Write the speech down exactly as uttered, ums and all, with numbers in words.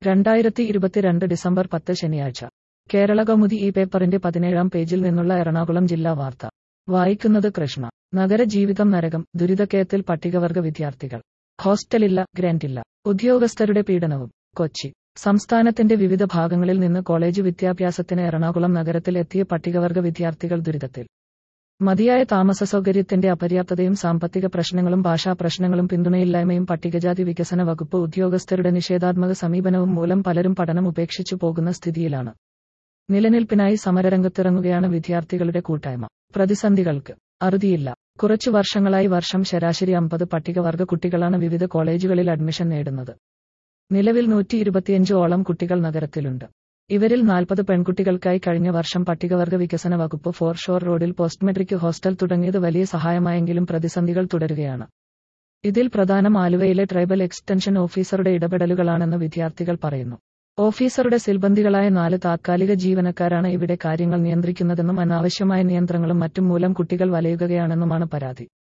രണ്ടായിരത്തി ഇരുപത്തിരണ്ട് ഡിസംബർ പത്ത് ശനിയാഴ്ച കേരളകൗമുദി ഈ പേപ്പറിന്റെ പതിനേഴാം പേജിൽ നിന്നുള്ള എറണാകുളം ജില്ലാ വാർത്ത വായിക്കുന്നത് കൃഷ്ണ. നഗരജീവിതം നരകം, ദുരിതക്കയത്തിൽ പട്ടികവർഗ വിദ്യാർത്ഥികൾ. ഹോസ്റ്റലില്ല, ഗ്രാന്റില്ല. ഉദ്യോഗസ്ഥരുടെ പീഡനവും. കൊച്ചി. സംസ്ഥാനത്തിന്റെ വിവിധ ഭാഗങ്ങളിൽ നിന്ന് കോളേജ് വിദ്യാഭ്യാസത്തിന് എറണാകുളം നഗരത്തിൽ എത്തിയ പട്ടികവർഗ വിദ്യാർത്ഥികൾ ദുരിതത്തിൽ. മതിയായ താമസസൗകര്യത്തിന്റെ അപര്യാപ്തതയും സാമ്പത്തിക പ്രശ്നങ്ങളും ഭാഷാ പ്രശ്നങ്ങളും പിന്തുണയില്ലായ്മയും പട്ടികജാതി വികസന വകുപ്പ് ഉദ്യോഗസ്ഥരുടെ നിഷേധാത്മക സമീപനവും മൂലം പലരും പഠനം ഉപേക്ഷിച്ചു പോകുന്ന സ്ഥിതിയിലാണ്. നിലനിൽപ്പിനായി സമരരംഗത്തിറങ്ങുകയാണ് വിദ്യാർത്ഥികളുടെ കൂട്ടായ്മ. പ്രതിസന്ധികൾക്ക് അറുതിയില്ല. കുറച്ചു വർഷങ്ങളായി വർഷം ശരാശരി അമ്പത് പട്ടികവർഗ കുട്ടികളാണ് വിവിധ കോളേജുകളിൽ അഡ്മിഷൻ നേടുന്നത്. നിലവിൽ നൂറ്റി ഇരുപത്തിയഞ്ച് ഓളം കുട്ടികൾ നഗരത്തിലുണ്ട്. ഇവരിൽ നാൽപ്പത് പെൺകുട്ടികൾക്കായി കഴിഞ്ഞ വർഷം പട്ടികവർഗ വികസന വകുപ്പ് ഫോർ ഷോർ റോഡിൽ പോസ്റ്റ് മെട്രിക് ഹോസ്റ്റൽ തുടങ്ങിയത് വലിയ സഹായമായെങ്കിലും പ്രതിസന്ധികൾ തുടരുകയാണ്. ഇതിൽ പ്രധാനം ആലുവയിലെ ട്രൈബൽ എക്സ്റ്റൻഷൻ ഓഫീസറുടെ ഇടപെടലുകളാണെന്ന് വിദ്യാർത്ഥികൾ പറയുന്നു. ഓഫീസറുടെ സിൽബന്ധികളായ നാല് താത്കാലിക ജീവനക്കാരാണ് ഇവിടെ കാര്യങ്ങൾ നിയന്ത്രിക്കുന്നതെന്നും അനാവശ്യമായ നിയന്ത്രണങ്ങളും മറ്റും മൂലം കുട്ടികൾ വലയുകയാണെന്നുമാണ് പരാതി.